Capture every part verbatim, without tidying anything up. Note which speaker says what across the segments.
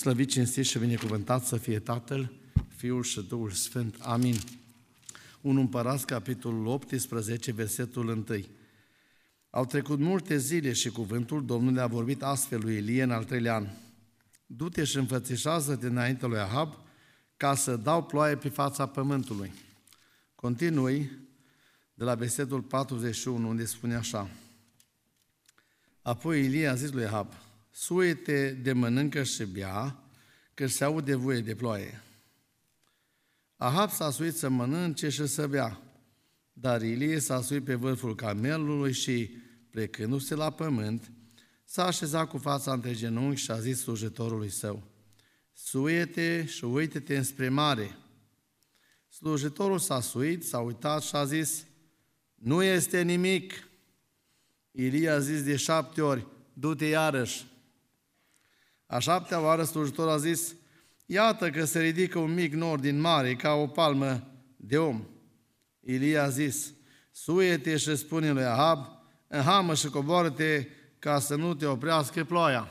Speaker 1: Slăvit, cinstit și binecuvântat să fie Tatăl, Fiul și Duhul Sfânt. Amin. unu Împărați, capitolul optsprezece, versetul unu. Au trecut multe zile și cuvântul Domnului a vorbit astfel lui Ilie în al treilea an. Du-te și înfățișează-te înaintea lui Ahab, ca să dau ploaie pe fața pământului. Continui de la versetul patruzeci și unu, unde spune așa. Apoi Ilie a zis lui Ahab, suie-te de mănâncă și bea, că se aude voie de ploaie. Ahab s-a suit să mănânce și să bea, dar Ilie s-a suit pe vârful camelului și, plecându-se la pământ, s-a așezat cu fața între genunchi și a zis slujitorului său, suie-te și uite-te înspre mare. Slujitorul s-a suit, s-a uitat și a zis, nu este nimic. Ilie a zis de șapte ori, du-te iarăși. A șaptea oară slujitorul a zis, iată că se ridică un mic nor din mare ca o palmă de om. Ilie a zis, suie-te și spune lui Ahab, înhamă și coboară-te ca să nu te oprească ploaia.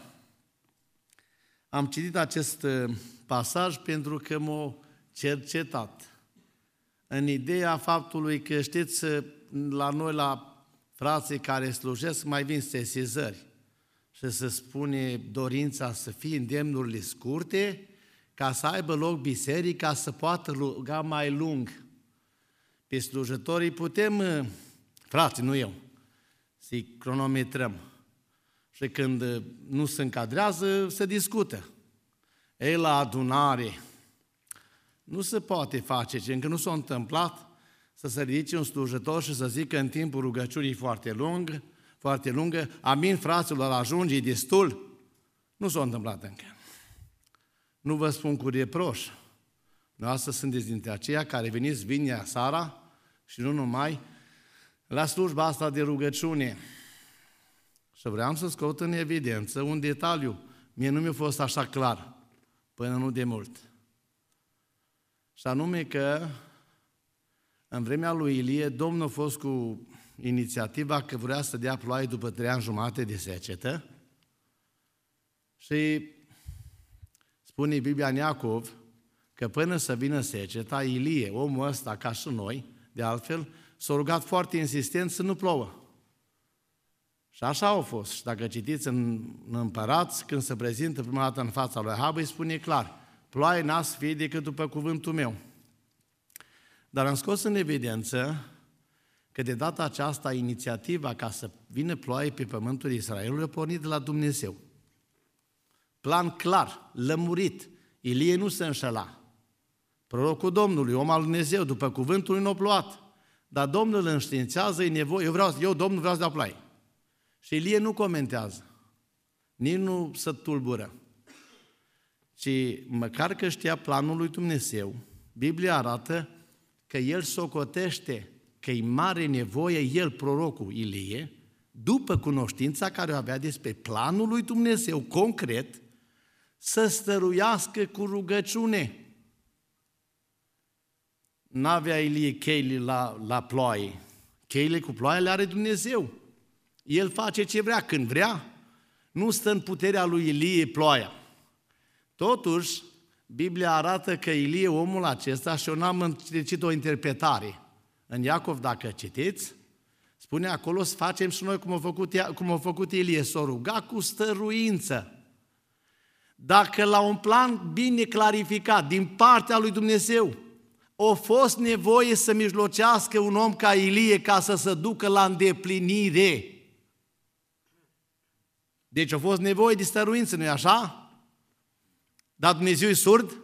Speaker 1: Am citit acest pasaj pentru că m-a cercetat. În ideea faptului că, știți, la noi, la frații care slujesc, mai vin sesizări și se spune dorința să fie îndemnurile scurte, ca să aibă loc biserica, să poată ruga mai lung. Pe slujătorii putem, frații, nu eu, să-i cronometrăm. Și când nu se încadrează, se discută. Ei, la adunare, nu se poate face, ci încă nu s-a întâmplat să se ridice un slujător și să zică în timpul rugăciunii foarte lung, foarte lungă, amin, fraților, ajunge, e destul. Nu s-a întâmplat încă. Nu vă spun cu reproș. Noastră sunteți dintre aceia care veniți vinerea seara și nu numai la slujba asta de rugăciune. Și vreau să scot în evidență un detaliu. Mie nu mi-a fost așa clar până nu de mult. Și anume că în vremea lui Ilie, Domnul a fost cu inițiativa că vrea să dea ploaie după trei ani jumate de secetă și spune Biblia în Iacov că până să vină seceta, Ilie, omul ăsta ca și noi, de altfel, s-a rugat foarte insistent să nu plouă. Și așa au fost. Și dacă citiți în, în Împărați, când se prezintă prima dată în fața lui Ahab, îi spune clar, ploaie n-a să fie decât după cuvântul meu. Dar am scos în evidență că de data aceasta inițiativa ca să vină ploaie pe pământul Israelului a pornit de la Dumnezeu. Plan clar, lămurit. Ilie nu se înșela. Prorocul Domnului, om al Dumnezeu, după cuvântul lui n-a plouat. Dar Domnul îl înștiințează, e nevoie. Eu, vreau, eu, Domnul, vreau să dau ploaie. Și Ilie nu comentează. Nici nu se tulbură. Ci măcar că știa planul lui Dumnezeu, Biblia arată că el socotește că e mare nevoie, el, prorocul Ilie, după cunoștința care o avea despre planul lui Dumnezeu, concret, să stăruiască cu rugăciune. N-avea Ilie cheile la, la ploaie. Cheile cu ploaie le are Dumnezeu. El face ce vrea, când vrea. Nu stă în puterea lui Ilie ploaia. Totuși, Biblia arată că Ilie, omul acesta, și eu n-am citit o interpretare. În Iacov, dacă citiți, spune acolo să facem și noi cum a făcut, cum a făcut Ilie, s-a rugat cu stăruință. Dacă la un plan bine clarificat din partea lui Dumnezeu a fost nevoie să mijlocească un om ca Ilie ca să se ducă la îndeplinire. Deci a fost nevoie de stăruință, nu-i așa? Dar Dumnezeu e surd?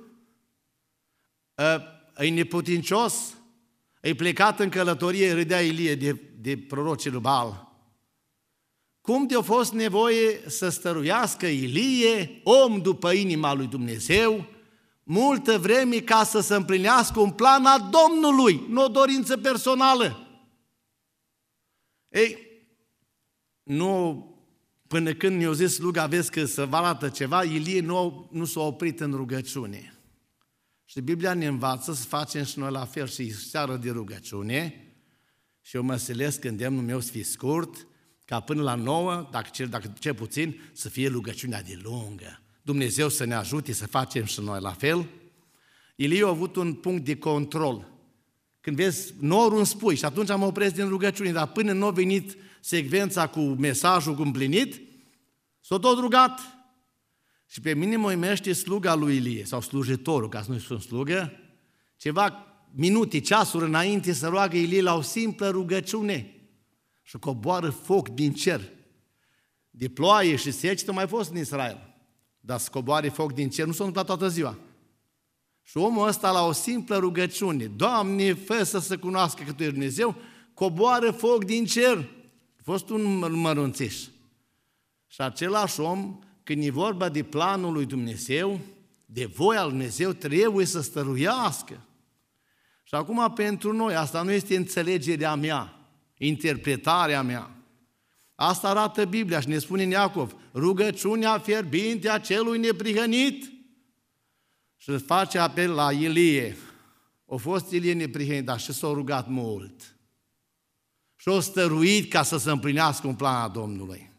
Speaker 1: E neputincios? E plecat în călătorie, râdea Ilie de, de prorocii lui Baal. Cum de-a fost nevoie să stăruiască Ilie, om după inima lui Dumnezeu, multă vreme ca să se împlinească un plan al Domnului, nu o dorință personală. Ei, nu, până când mi-a zis sluga, vezi că să vă arată ceva, Ilie nu, nu s-a oprit în rugăciune. Și Biblia ne învață să facem și noi la fel și seară de rugăciune. Și eu mă silesc îndemnul meu să fie scurt, ca până la nouă, dacă cel, dacă cel puțin, să fie rugăciunea de lungă. Dumnezeu să ne ajute să facem și noi la fel. Ilie a avut un punct de control. Când vezi norul îmi spui și atunci am opresc din rugăciune, dar până nu a venit secvența cu mesajul împlinit, s-a tot rugat. Și pe mine mă uimește sluga lui Ilie, sau slujitorul, ca să nu spun slugă, ceva minute, ceasuri înainte să roagă Ilie la o simplă rugăciune și coboară foc din cer. De ploaie și secetă mai fost în Israel, dar să coboare foc din cer nu s-a întâmplat toată ziua. Și omul ăsta la o simplă rugăciune, Doamne, fă să se cunoască că Tu ești Dumnezeu, coboară foc din cer. A fost un mărunțiș. Și același om, când e vorba de planul lui Dumnezeu, de voia lui Dumnezeu, trebuie să stăruiască. Și acum pentru noi, asta nu este înțelegerea mea, interpretarea mea. Asta arată Biblia și ne spune în Iacov, rugăciunea fierbinte a celui neprihănit. Și face apel la Ilie. A fost Ilie neprihănit, dar și s-a rugat mult. Și a stăruit ca să se împlinească un plan al Domnului.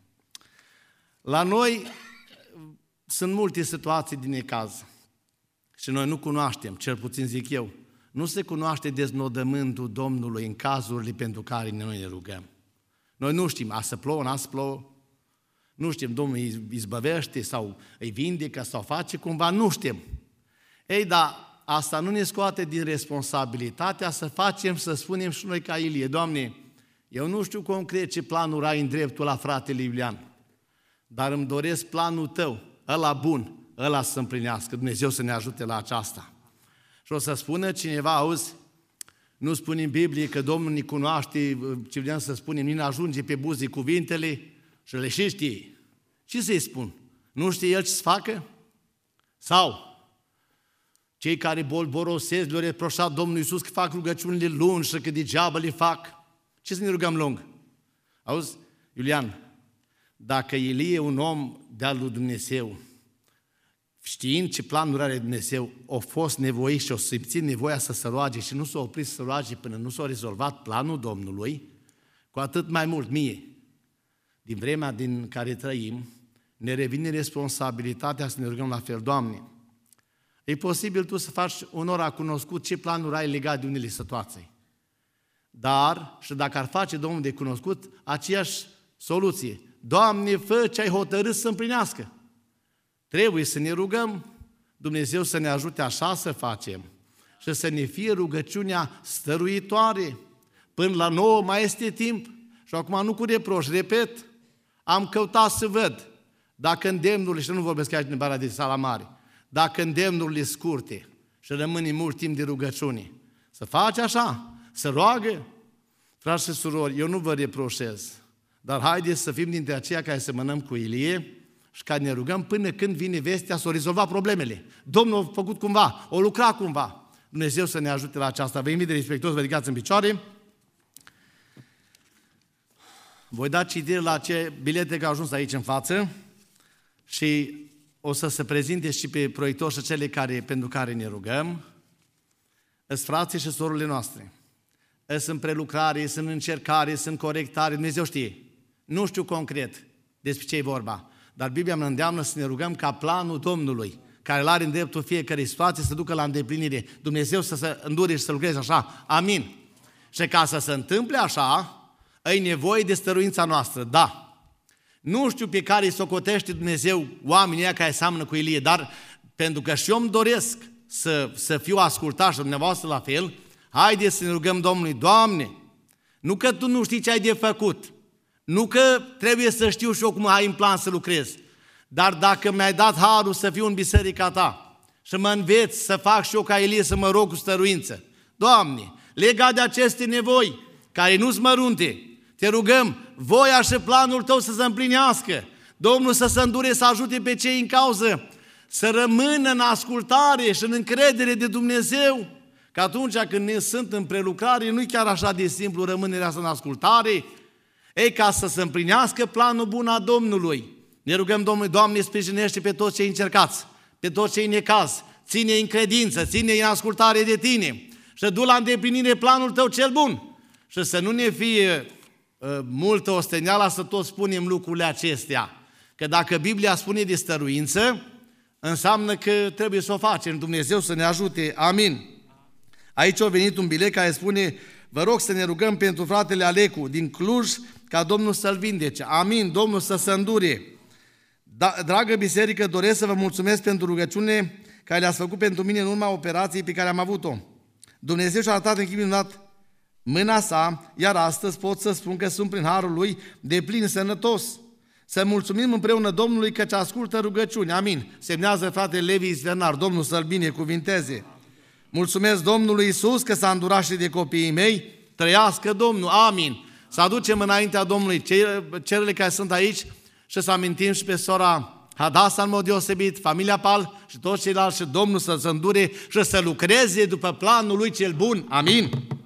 Speaker 1: La noi sunt multe situații din necaz. Și noi nu cunoaștem, cel puțin zic eu, nu se cunoaște deznodământul Domnului în cazurile pentru care noi ne rugăm. Noi nu știm, a să plouă, n-a să plouă. Nu știm, Domnul îi izbăvește sau îi vindecă sau face cumva, nu știm. Ei, dar asta nu ne scoate din responsabilitatea să facem, să spunem și noi ca Ilie, Doamne, eu nu știu concret ce planuri ai în dreptul la fratele Iulian, dar îmi doresc planul Tău, ăla bun, ăla să se împlinească, Dumnezeu să ne ajute la aceasta. Și o să spună cineva, auzi, nu spune în Biblie că Domnul ne cunoaște, ce vreau să spunem, nu ne ajunge pe buze cuvintele și le și știe. Ce să-i spun? Nu știe El ce să facă? Sau cei care bolborosesc le-au reproșat Domnul Iisus că fac rugăciunile lungi și că degeaba le fac. Ce să ne rugăm lung? Auzi, Iulian, dacă Ilie, un om de-al lui Dumnezeu, știind ce planuri are Dumnezeu, a fost nevoit și a simțit nevoia să se roage și nu s-a oprit să se roage până nu s-a rezolvat planul Domnului, cu atât mai mult mie, din vremea din care trăim, ne revine responsabilitatea să ne rugăm la fel, Doamne, e posibil Tu să faci onora cunoscut ce planuri ai legat de unele situații. Dar, și dacă ar face Domnul de cunoscut, aceeași soluție. Doamne, fă ce ai hotărât să împlinească. Trebuie să ne rugăm, Dumnezeu să ne ajute așa să facem și să ne fie rugăciunea stăruitoare. Până la nouă mai este timp și acum nu cu reproș, repet, am căutat să văd dacă îndemnurile, și nu vorbesc aici din bara de sala mare, dacă îndemnurile scurte și rămâne mult timp de rugăciune, să faci așa, să roagă. Frați și surori, eu nu vă reproșez, dar haideți să fim dintre aceia care semănăm cu Ilie și care ne rugăm până când vine vestea să o rezolva problemele. Domnul a făcut cumva, o lucra cumva. Dumnezeu să ne ajute la aceasta. Vă invit de respectuos, vă ridicați în picioare. Voi da citire la ce bilete că au ajuns aici în față și o să se prezinte și pe proiectori și cele care, pentru care ne rugăm. Îs frații și sorurile noastre. Îs în prelucrare, sunt în încercare, sunt corectare, Dumnezeu știe. Nu știu concret despre ce e vorba, dar Biblia ne îndeamnă să ne rugăm ca planul Domnului, care îl are în dreptul fiecare situație, să ducă la îndeplinire. Dumnezeu să se îndure și să lucreze așa. Amin. Și ca să se întâmple așa, ai nevoie de stăruința noastră. Da. Nu știu pe care îi socotește Dumnezeu oamenii ăia care seamănă cu Ilie, dar pentru că și eu îmi doresc să, să fiu ascultat și dumneavoastră la fel, haideți să ne rugăm Domnului, Doamne, nu că Tu nu știi ce ai de făcut, nu că trebuie să știu și eu cum ai în plan să lucrez, dar dacă mi-ai dat harul să fiu în biserica Ta și mă înveți să fac și eu ca Ilie să mă rog cu stăruință, Doamne, legat de aceste nevoi care nu-s mărunte, Te rugăm, voia și planul Tău să se împlinească, Domnul să se îndure să ajute pe cei în cauză, să rămână în ascultare și în încredere de Dumnezeu, că atunci când ne sunt în prelucrare, nu-i chiar așa de simplu rămânerea asta în ascultare, ei, ca să se împlinească planul bun a Domnului. Ne rugăm Domnului, Doamne, sprijinește pe toți cei încercați, pe toți cei necaz, ține în credință, ține în ascultare de Tine și du la îndeplinire planul Tău cel bun. Și să nu ne fie uh, multă osteneala să tot spunem lucrurile acestea, că dacă Biblia spune de stăruință, înseamnă că trebuie să o facem. Dumnezeu să ne ajute. Amin. Aici a venit un bilet care spune: vă rog să ne rugăm pentru fratele Alecu din Cluj, ca Domnul să-l vindece. Amin, Domnul să se îndure. Da, dragă biserică, doresc să vă mulțumesc pentru rugăciune care le-ați făcut pentru mine în urma operației pe care am avut-o. Dumnezeu și-a arătat în chip minunat mâna sa, iar astăzi pot să spun că sunt prin harul lui de plin sănătos. Să mulțumim împreună Domnului căci ascultă rugăciuni. Amin. Semnează fratele Levi Svernar. Domnul să-l binecuvinteze. Mulțumesc Domnului Iisus că s-a îndurat și de copiii mei. Trăiască Domnul. Amin. Să aducem înaintea Domnului cererile care sunt aici și să amintim și pe sora Hadasa în mod deosebit, familia Pal și toți ceilalți, și Domnul să se îndure și să lucreze după planul lui cel bun. Amin.